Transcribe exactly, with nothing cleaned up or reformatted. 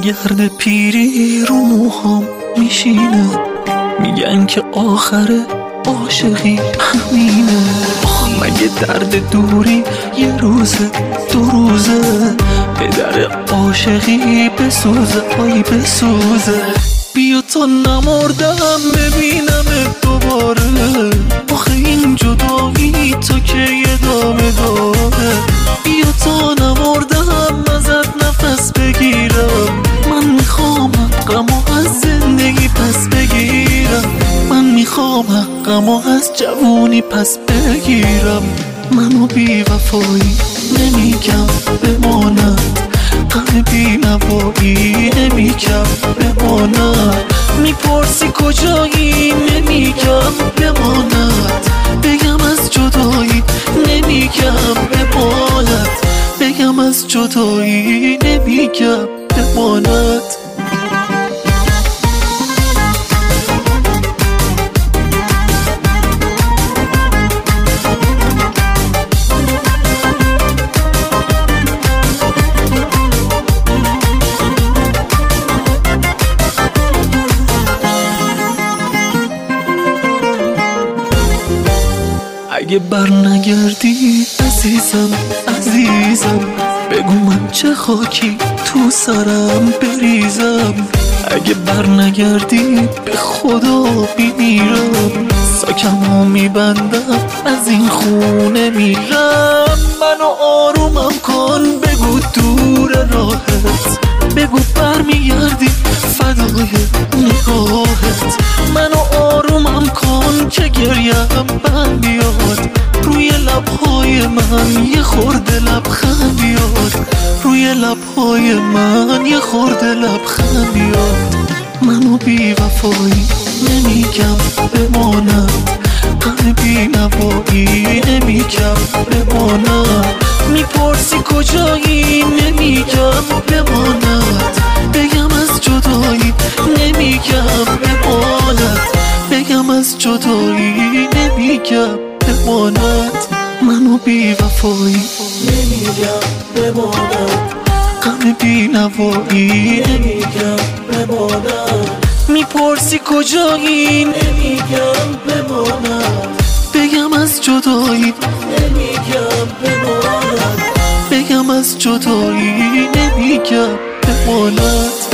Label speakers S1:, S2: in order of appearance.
S1: گرد پیری رو موهام میشینه، میگن که آخر عاشقی همینه. آخ مگه درد دوری یه روزه دو روزه، به در عاشقی بسوزه آی بسوزه. بیا تا نمردم ببینم دوباره، آخه این جدایی تو که ادامه داره. بیا تا نمردم ازت نفس بگیرم، من میخوام حقمو از زندگی پس بگیرم. من میخوام حقمو از جوونی پس بگیرم. منو بی وفایی نمیگم بماند، غم بی نوایی نمیگم بماند. میپرسی کجایی نمیگم بماند، بگم از جدایی نمیگم بماند، بگم از جدایی نمیگم بماند. اگه بر نگردی عزیزم عزیزم، بگو من چه خاکی تو سرم بریزم. اگه بر نگردی به خدا میمیرم، ساکمو میبندم از این خونه میرم. منو آرومم کن بگو دور راهت، بگو برمیگردی فدای نگاهت. منو آرومم کن که گریم بند بیاد، روی لبهای من یه خورده لبخند بیاد، روی لبهای من یه خورده لبخند بیاد. منو بی وفایی نمیگم بماند، غم بی نوایی نمیگم بماند. میپرسی کجایی نمیگم بماند، بگم از جدایی نمیگم بماند، بگم از جدایی نمیگم بماند. منو بی وفایی نمیگم بماند، غم بی نوایی نمیگم بماند. میپرسی کجایی نمیگم بماند، بگم از جدایی نمیگم بماند، بگم از جدایی نمیگم بماند.